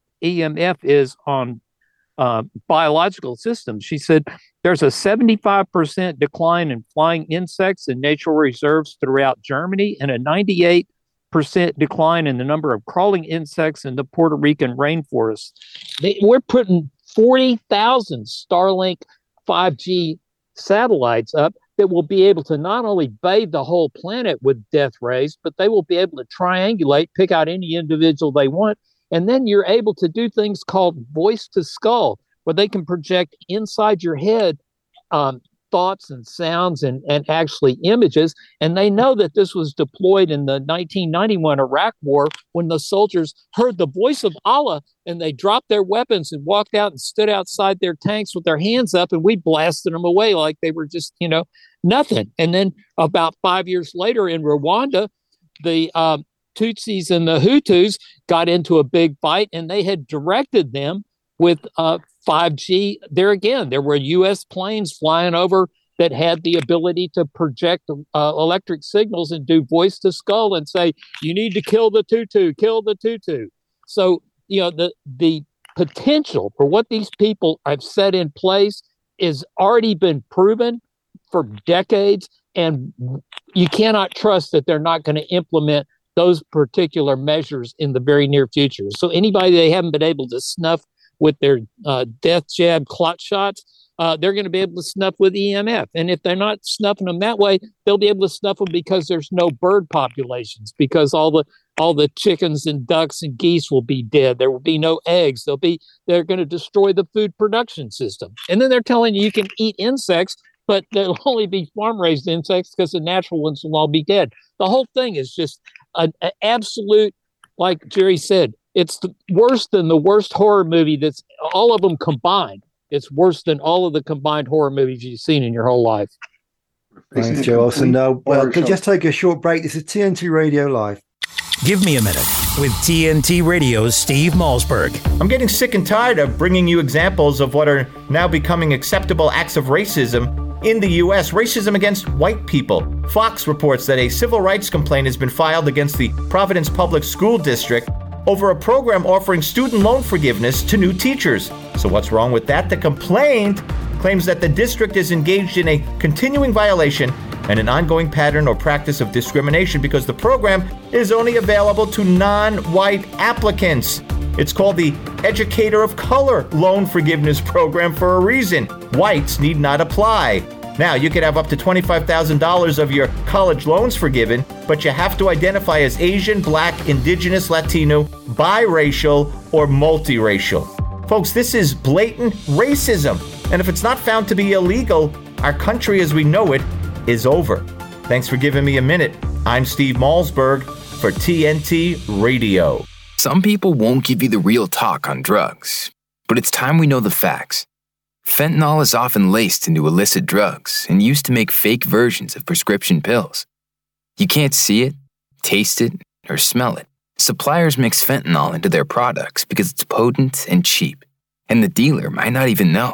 Speaker 4: E M F is on uh, biological systems. She said there's a seventy-five percent decline in flying insects in natural reserves throughout Germany and a ninety-eight percent decline in the number of crawling insects in the Puerto Rican rainforest. They, we're putting forty thousand Starlink five G satellites up that will be able to not only bathe the whole planet with death rays, but they will be able to triangulate, pick out any individual they want. And then you're able to do things called voice to skull, where they can project inside your head um, thoughts and sounds and, and actually images. And they know that this was deployed in the nineteen ninety-one Iraq War when the soldiers heard the voice of Allah and they dropped their weapons and walked out and stood outside their tanks with their hands up, and we blasted them away like they were just, you know, nothing. And then about five years later in Rwanda, the um, Tutsis and the Hutus got into a big fight, and they had directed them with uh, five G. There again, there were U S planes flying over that had the ability to project uh, electric signals and do voice to skull and say, you need to kill the Tutu, kill the Tutu. So, you know, the the potential for what these people have set in place is already been proven for decades, and you cannot trust that they're not going to implement those particular measures in the very near future. So anybody they haven't been able to snuff with their uh, death jab clot shots, uh, they're going to be able to snuff with E M F. And if they're not snuffing them that way, they'll be able to snuff them because there's no bird populations, because all the all the chickens and ducks and geese will be dead. There will be no eggs. They'll be they're going to destroy the food production system. And then they're telling you you can eat insects, but there'll only be farm-raised insects because the natural ones will all be dead. The whole thing is just an absolute, like Jerry said, it's the worse than the worst horror movie that's all of them combined. It's worse than all of the combined horror movies you've seen in your whole life.
Speaker 2: Thanks, Joe Olson. No, well, could just take a short break. This is T N T Radio Live.
Speaker 1: Give me a minute with T N T Radio's Steve Malzberg.
Speaker 8: I'm getting sick and tired of bringing you examples of what are now becoming acceptable acts of racism in the U S, racism against white people. Fox reports that a civil rights complaint has been filed against the Providence Public School District over a program offering student loan forgiveness to new teachers. So what's wrong with that? The complaint claims that the district is engaged in a continuing violation and an ongoing pattern or practice of discrimination because the program is only available to non-white applicants. It's called the Educator of Color Loan Forgiveness Program for a reason. Whites need not apply. Now, you could have up to twenty-five thousand dollars of your college loans forgiven, but you have to identify as Asian, Black, Indigenous, Latino, biracial, or multiracial. Folks, this is blatant racism. And if it's not found to be illegal, our country as we know it is over. Thanks for giving me a minute. I'm Steve Malzberg for T N T Radio.
Speaker 9: Some people won't give you the real talk on drugs, but it's time we know the facts. Fentanyl is often laced into illicit drugs and used to make fake versions of prescription pills. You can't see it, taste it, or smell it. Suppliers mix fentanyl into their products because it's potent and cheap, and the dealer might not even know.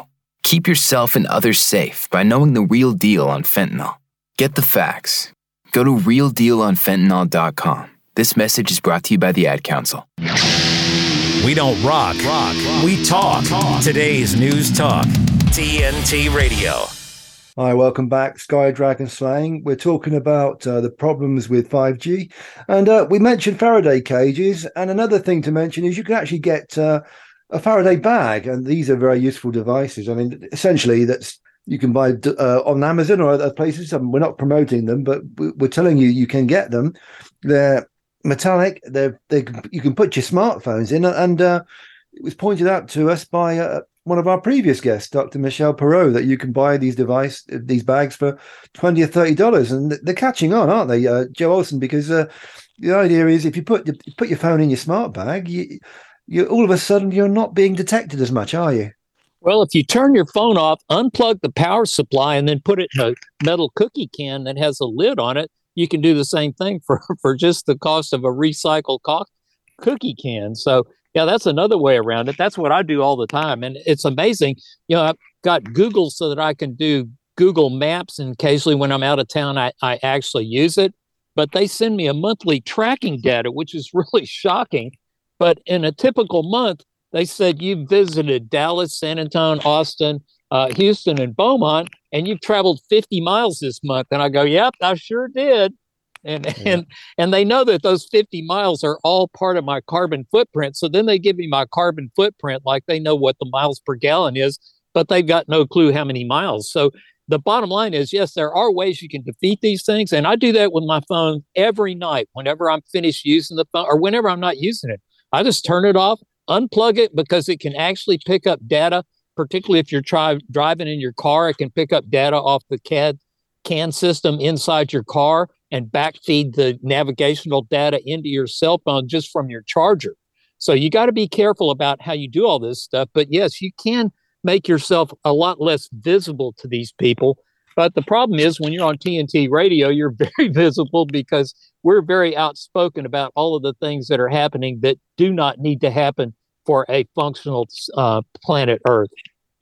Speaker 9: Keep yourself and others safe by knowing the real deal on fentanyl. Get the facts. Go to real deal on fentanyl dot com. This message is brought to you by the Ad Council.
Speaker 1: We don't rock, rock. We talk. Today's News Talk, T N T Radio.
Speaker 2: Hi, welcome back. Sky Dragon Slaying. We're talking about uh, the problems with five G. And uh, we mentioned Faraday cages. And another thing to mention is you can actually get uh, a Faraday bag. And these are very useful devices. I mean, essentially, that's you can buy uh, on Amazon or other places. I mean, we're not promoting them, but we're telling you you can get them. They're metallic. They're, they you can put your smartphones in. And uh, it was pointed out to us by uh, one of our previous guests, Doctor Michelle Perot, that you can buy these device these bags for twenty or thirty dollars, and they're catching on, aren't they, uh, Joe Olson? Because uh, the idea is if you put you put your phone in your smart bag, you, you all of a sudden you're not being detected as much, are you?
Speaker 4: Well, if you turn your phone off, unplug the power supply, and then put it in a metal cookie can that has a lid on it, you can do the same thing for for just the cost of a recycled co- cookie can. So. Yeah, that's another way around it. That's what I do all the time. And it's amazing. You know, I've got Google so that I can do Google Maps, and occasionally when I'm out of town, I, I actually use it. But they send me a monthly tracking data, which is really shocking. But in a typical month, they said you've visited Dallas, San Antonio, Austin, uh, Houston, and Beaumont, and you've traveled fifty miles this month. And I go, yep, I sure did. And yeah. and and they know that those fifty miles are all part of my carbon footprint. So then they give me my carbon footprint, like they know what the miles per gallon is, but they've got no clue how many miles. So the bottom line is, yes, there are ways you can defeat these things. And I do that with my phone every night. Whenever I'm finished using the phone or whenever I'm not using it, I just turn it off, unplug it, because it can actually pick up data, particularly if you're try, driving in your car. It can pick up data off the C A D CAN system inside your car and backfeed the navigational data into your cell phone just from your charger. So you got to be careful about how you do all this stuff. But yes, you can make yourself a lot less visible to these people. But the problem is when you're on T N T radio, you're very visible because we're very outspoken about all of the things that are happening that do not need to happen for a functional uh, planet Earth.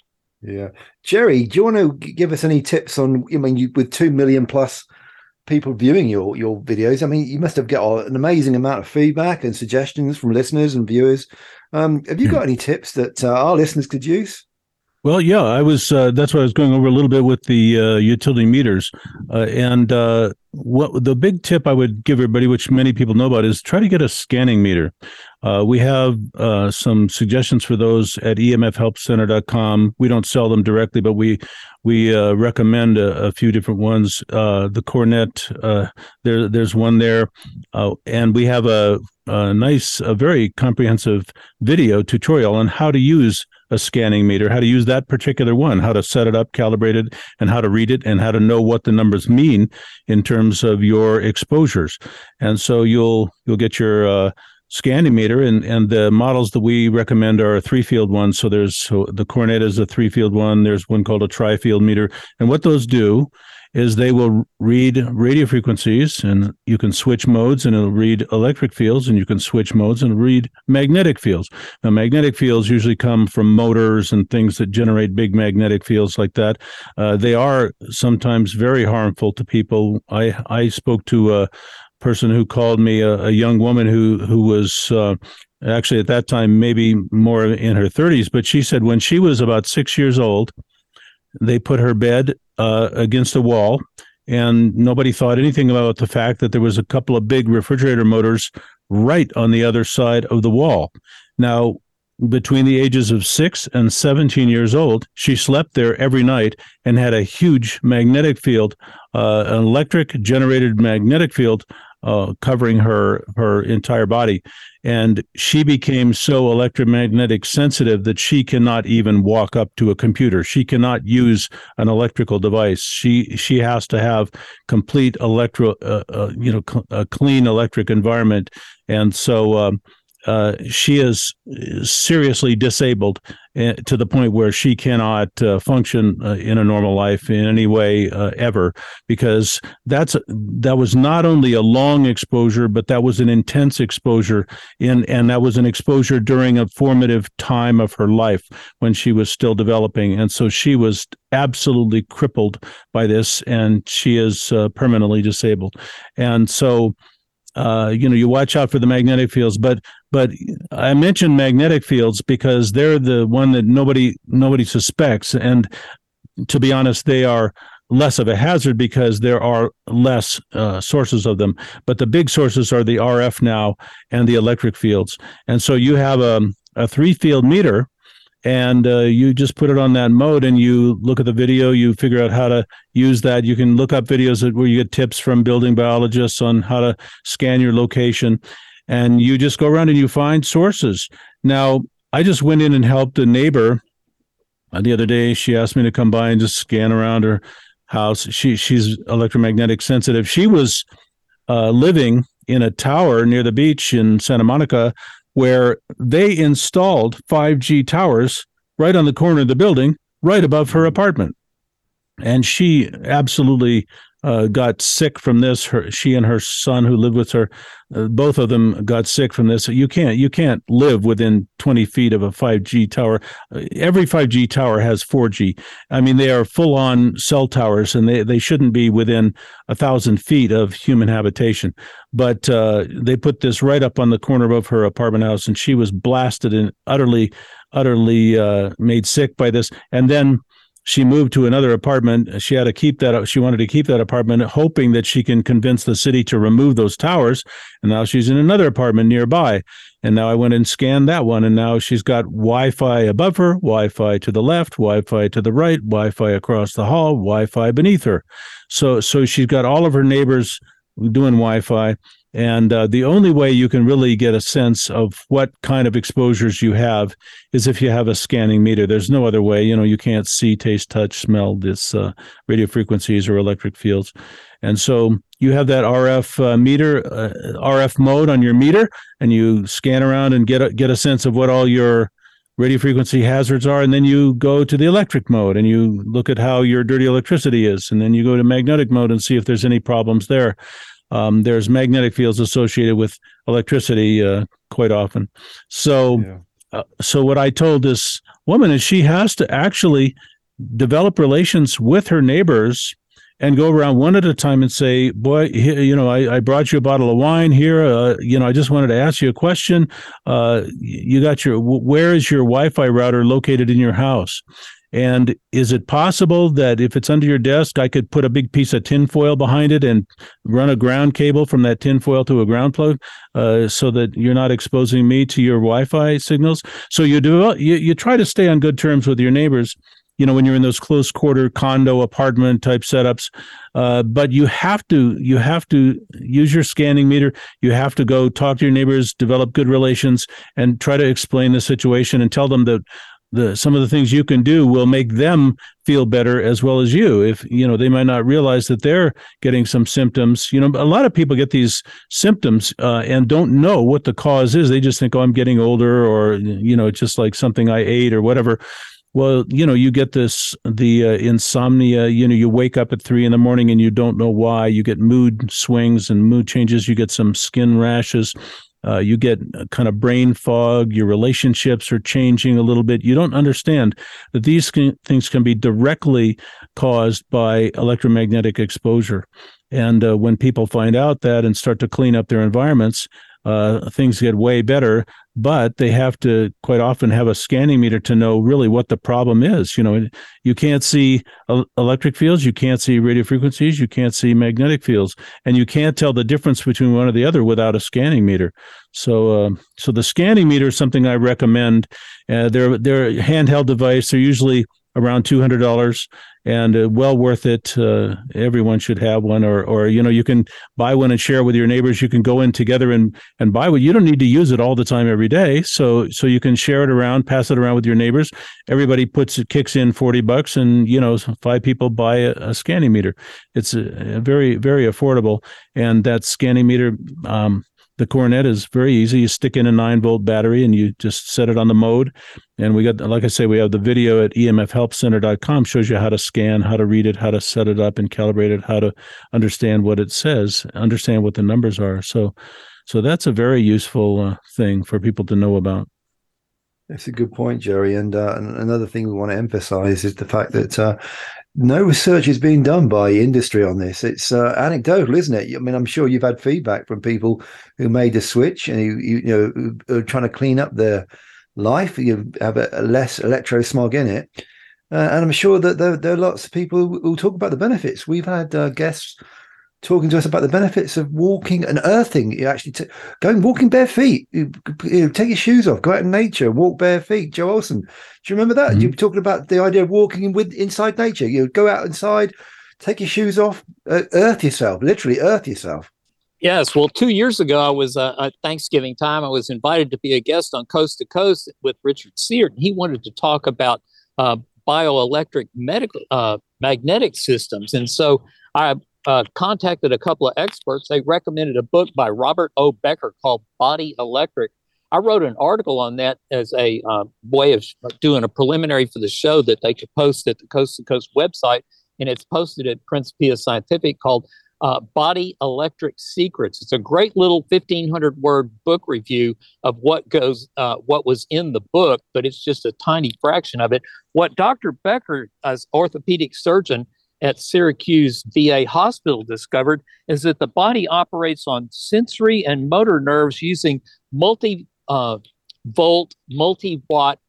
Speaker 2: Yeah. Jerry, do you want to give us any tips on, I mean, you, with two million plus people viewing your your videos, I mean, you must have got an amazing amount of feedback and suggestions from listeners and viewers. Um, have you got any tips that uh, our listeners could use?
Speaker 3: Well, yeah, I was. Uh, that's what I was going over a little bit with the uh, utility meters, uh, and uh, what the big tip I would give everybody, which many people know about, is try to get a scanning meter. Uh, we have uh, some suggestions for those at E M F help center dot com. We don't sell them directly, but we we uh, recommend a, a few different ones. Uh, the Cornet, uh, there there's one there, uh, and we have a, a nice, a very comprehensive video tutorial on how to use a scanning meter, how to use that particular one, how to set it up, calibrate it, and how to read it, and how to know what the numbers mean in terms of your exposures. And so you'll you'll get your uh, scanning meter, and and the models that we recommend are three-field ones. So there's so the Cornet is a three-field one. There's one called a tri-field meter, and what those do is they will read radio frequencies, and you can switch modes, and it'll read electric fields, and you can switch modes and read magnetic fields. Now, magnetic fields usually come from motors and things that generate big magnetic fields like that. Uh, they are sometimes very harmful to people. I I spoke to a person who called me, a, a young woman who who was uh, actually at that time maybe more in her thirties, but she said when she was about six years old, they put her bed uh, against a wall, and nobody thought anything about the fact that there was a couple of big refrigerator motors right on the other side of the wall. Now, between the ages of six and seventeen years old, she slept there every night and had a huge magnetic field, uh, an electric generated magnetic field uh, covering her her entire body. And she became so electromagnetic sensitive that she cannot even walk up to a computer. She cannot use an electrical device. She she has to have complete electro, uh, uh, you know, cl- a clean electric environment. And so um, uh, she is seriously disabled uh, to the point where she cannot uh, function uh, in a normal life in any way uh, ever, because that's that was not only a long exposure, but that was an intense exposure, in, and that was an exposure during a formative time of her life when she was still developing. And so she was absolutely crippled by this, and she is uh, permanently disabled. And so Uh, you know, you watch out for the magnetic fields, but but I mentioned magnetic fields because they're the one that nobody nobody suspects, and to be honest, they are less of a hazard because there are less uh, sources of them. But the big sources are the R F now and the electric fields, and so you have a a three field meter. And uh, you just put it on that mode and you look at the video, you figure out how to use that. You can look up videos where you get tips from building biologists on how to scan your location. And you just go around and you find sources. Now, I just went in and helped a neighbor uh, the other day. She asked me to come by and just scan around her house. She She's electromagnetic sensitive. She was uh, living in a tower near the beach in Santa Monica, where they installed five G towers right on the corner of the building, right above her apartment. And she absolutely uh, got sick from this. Her, she and her son who lived with her, uh, both of them got sick from this. You can't, you can't live within twenty feet of a five G tower. Every five G tower has four G. I mean, they are full-on cell towers, and they, they shouldn't be within a thousand feet of human habitation. But uh, they put this right up on the corner of her apartment house, and she was blasted and utterly, utterly uh, made sick by this. And then she moved to another apartment. She had to keep that. She wanted to keep that apartment, hoping that she can convince the city to remove those towers. And now she's in another apartment nearby. And now I went and scanned that one. And now she's got Wi-Fi above her, Wi-Fi to the left, Wi-Fi to the right, Wi-Fi across the hall, Wi-Fi beneath her. So, so she's got all of her neighbors doing Wi-Fi. And uh, the only way you can really get a sense of what kind of exposures you have is if you have a scanning meter. There's no other way. You know, you can't see, taste, touch, smell this uh, radio frequencies or electric fields. And so you have that R F uh, meter, uh, R F mode on your meter, and you scan around and get a, get a sense of what all your radio frequency hazards are. And then you go to the electric mode and you look at how your dirty electricity is. And then you go to magnetic mode and see if there's any problems there. Um, there's magnetic fields associated with electricity uh, quite often. So, yeah. uh, so what I told this woman is she has to actually develop relations with her neighbors and go around one at a time and say, boy, you know, I, I brought you a bottle of wine here. Uh, you know, I just wanted to ask you a question. Uh, you got your, where is your Wi-Fi router located in your house? And is it possible that if it's under your desk, I could put a big piece of tinfoil behind it and run a ground cable from that tinfoil to a ground plug uh, so that you're not exposing me to your Wi-Fi signals? So you do you, you try to stay on good terms with your neighbors, you know, when you're in those close quarter condo apartment type setups. Uh, but you have to you have to use your scanning meter. You have to go talk to your neighbors, develop good relations, and try to explain the situation and tell them that the some of the things you can do will make them feel better as well as you. If, you know, they might not realize that they're getting some symptoms. You know, a lot of people get these symptoms uh, and don't know what the cause is. They just think, oh, I'm getting older, or, you know, it's just like something I ate or whatever. Well, you know, you get this, the uh, insomnia, you know, you wake up at three in the morning and you don't know why. You get mood swings and mood changes. You get some skin rashes. Uh, you get kind of brain fog. Your relationships are changing a little bit. You don't understand that these can, things can be directly caused by electromagnetic exposure. And uh, when people find out that and start to clean up their environments, uh, things get way better. But they have to quite often have a scanning meter to know really what the problem is. You know, you can't see electric fields, you can't see radio frequencies, you can't see magnetic fields, and you can't tell the difference between one or the other without a scanning meter. So, uh, so the scanning meter is something I recommend. Uh, they're they're a handheld device. They're usually around two hundred dollars, and uh, well worth it. Uh, everyone should have one, or, or, you know, you can buy one and share with your neighbors. You can go in together and, and buy one. You don't need to use it all the time every day. So, so you can share it around, pass it around with your neighbors. Everybody puts it, kicks in forty bucks, and, you know, five people buy a, a scanning meter. It's a, a very, very affordable. And that scanning meter, um, The Coronet is very easy. You stick in a nine volt battery and you just set it on the mode. And we got, like I say, we have the video at E M F help center dot com, shows you how to scan, how to read it, how to set it up and calibrate it, how to understand what it says, understand what the numbers are. So, so that's a very useful uh, thing for people to know about.
Speaker 2: That's a good point, Jerry. And, uh, and another thing we want to emphasize is the fact that uh, no research is being done by industry on this. It's uh, anecdotal, isn't it? I mean, I'm sure you've had feedback from people who made the switch and you, you know who are trying to clean up their life. You have a, a less electrosmog in it, uh, and I'm sure that there, there are lots of people who, who talk about the benefits. We've had uh, guests talking to us about the benefits of walking and earthing. You actually t- going walking bare feet. You, you take your shoes off, go out in nature, walk bare feet. Joe Olson, do you remember that? Mm-hmm. You were talking about the idea of walking with inside nature. You go out inside, take your shoes off, uh, earth yourself, literally earth yourself.
Speaker 4: Yes. Well, two years ago, I was uh, at Thanksgiving time. I was invited to be a guest on Coast to Coast with Richard Seard. He wanted to talk about uh, bioelectric medical uh, magnetic systems, and so I. Uh, contacted a couple of experts. They recommended a book by Robert O. Becker called Body Electric. I wrote an article on that as a uh, way of doing a preliminary for the show that they could post at the Coast to Coast website, and it's posted at Principia Scientific called uh, Body Electric Secrets. It's a great little fifteen hundred word book review of what goes, uh, what was in the book, but it's just a tiny fraction of it. What Doctor Becker, as orthopedic surgeon at Syracuse V A Hospital, discovered is that the body operates on sensory and motor nerves using multi uh, volt, multi-watt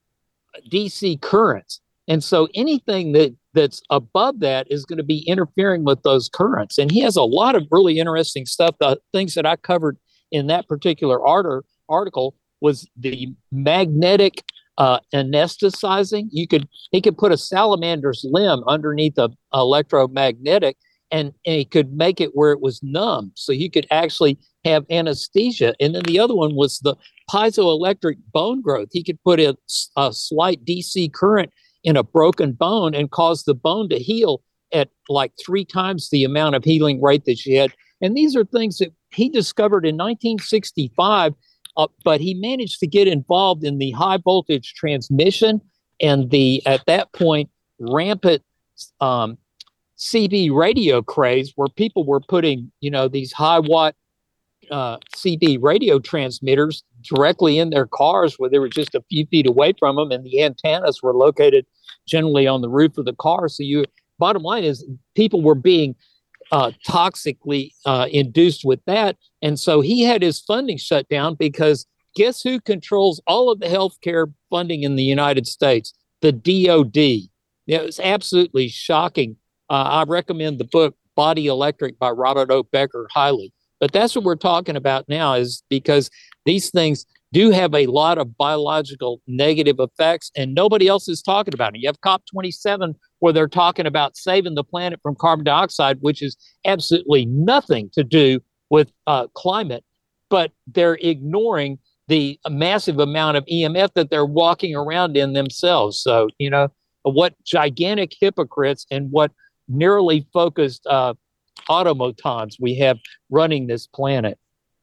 Speaker 4: D C currents. And so anything that that's above that is going to be interfering with those currents. And he has a lot of really interesting stuff. The things that I covered in that particular art- article was the magnetic Uh, anesthetizing. You could he could put a salamander's limb underneath a electromagnetic, and, and he could make it where it was numb, so you could actually have anesthesia. And then the other one was the piezoelectric bone growth. He could put a, a slight D C current in a broken bone and cause the bone to heal at like three times the amount of healing rate that she had. And these are things that he discovered in nineteen sixty-five. Uh, but he managed to get involved in the high voltage transmission and the, at that point, rampant um, C B radio craze, where people were putting, you know, these high watt uh, C B radio transmitters directly in their cars where they were just a few feet away from them, and the antennas were located generally on the roof of the car. So you, bottom line is, people were being Uh, toxically uh, induced with that. And so he had his funding shut down because guess who controls all of the healthcare funding in the United States? The D O D. It was absolutely shocking. Uh, I recommend the book Body Electric by Robert O. Becker highly. But that's what we're talking about now, is because these things do have a lot of biological negative effects, and nobody else is talking about it. You have COP twenty-seven, where they're talking about saving the planet from carbon dioxide, which is absolutely nothing to do with uh, climate, but they're ignoring the massive amount of E M F that they're walking around in themselves. So, you know, what gigantic hypocrites and what narrowly focused uh, automatons we have running this planet.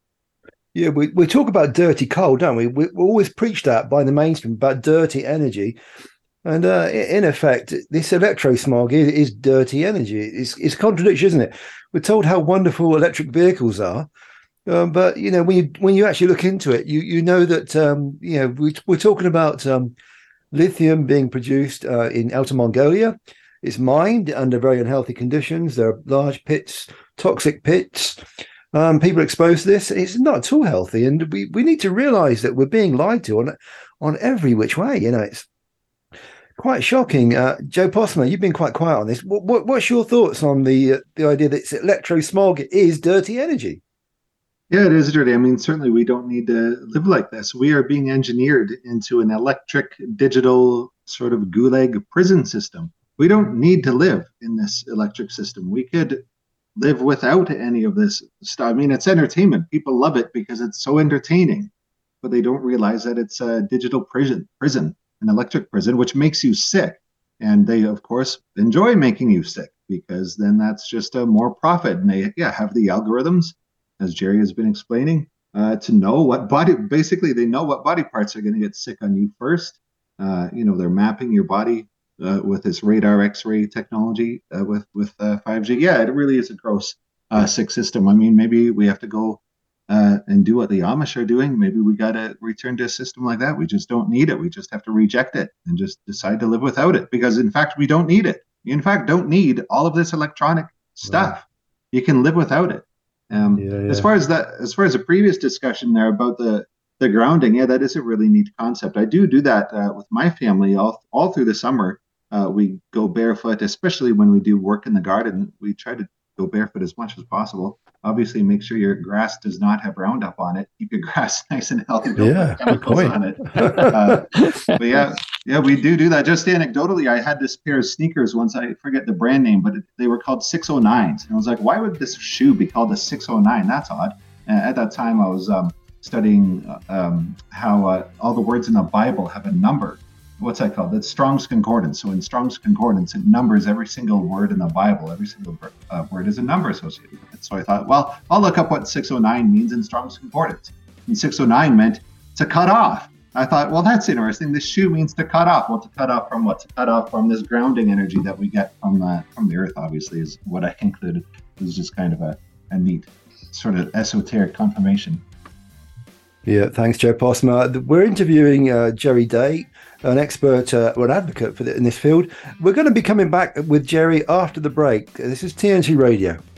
Speaker 2: Yeah, we, we talk about dirty coal, don't we? We, we always preach that by the mainstream about dirty energy. And uh, in effect, this electrosmog is, is dirty energy. It's, it's a contradiction, isn't it? We're told how wonderful electric vehicles are. Um, but, you know, when you when you actually look into it, you you know that, um, you know, we, we're talking about um, lithium being produced uh, in Outer Mongolia. It's mined under very unhealthy conditions. There are large pits, toxic pits. Um, people are exposed to this. It's not at all healthy. And we, we need to realize that we're being lied to on, on every which way. You know, it's quite shocking. Uh, Joe Postma, you've been quite quiet on this. What, what, what's your thoughts on the uh, the idea that electrosmog is dirty energy?
Speaker 7: Yeah, it is dirty. I mean, certainly we don't need to live like this. We are being engineered into an electric, digital sort of gulag prison system. We don't need to live in this electric system. We could live without any of this stuff. I mean, it's entertainment. People love it because it's so entertaining, but they don't realize that it's a digital prison, prison, an electric prison, which makes you sick. And they, of course, enjoy making you sick because then that's just a more profit. And they, yeah, have the algorithms, as Jerry has been explaining, uh, to know what body, basically they know what body parts are going to get sick on you first. Uh, you know, they're mapping your body uh, with this radar X-ray technology uh, with, with uh, five G. Yeah, it really is a gross uh, sick system. I mean, maybe we have to go uh, and do what the Amish are doing. Maybe we got to return to a system like that. We just don't need it. We just have to reject it and just decide to live without it, because in fact, we don't need it. You in fact don't need all of this electronic stuff. Right. You can live without it. Um, yeah, yeah. As far as that, as far as the previous discussion there about the the grounding, yeah, that is a really neat concept. I do do that uh, with my family all all through the summer. Uh, we go barefoot, especially when we do work in the garden. We try to go barefoot as much as possible. Obviously, make sure your grass does not have Roundup on it. Keep your grass nice and healthy. Don't
Speaker 2: yeah,
Speaker 7: put chemicals on it. Uh, but yeah, yeah, we do do that. Just anecdotally, I had this pair of sneakers once. I forget the brand name, but it, they were called six oh nines. And I was like, why would this shoe be called a six oh nine? That's odd. And at that time, I was um, studying um, how uh, all the words in the Bible have a number. What's that called? That's Strong's Concordance. So in Strong's Concordance, it numbers every single word in the Bible. Every single uh, word is a number associated with it. So I thought, well, I'll look up what six oh nine means in Strong's Concordance. And six oh nine meant to cut off. I thought, well, that's interesting. This shoe means to cut off. Well, to cut off from what? To cut off from this grounding energy that we get from the, from the earth, obviously, is what I concluded. It was just kind of a, a neat sort of esoteric confirmation.
Speaker 2: Yeah, thanks, Joe Postma. We're interviewing uh, Jerry Day, an expert uh, or an advocate for the, in this field. We're going to be coming back with Jerry after the break. This is T N T Radio.